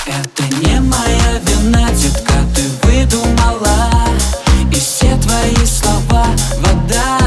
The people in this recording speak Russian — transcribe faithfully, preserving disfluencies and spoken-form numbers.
Это не моя вина, детка, ты выдумала. И все твои слова — вода.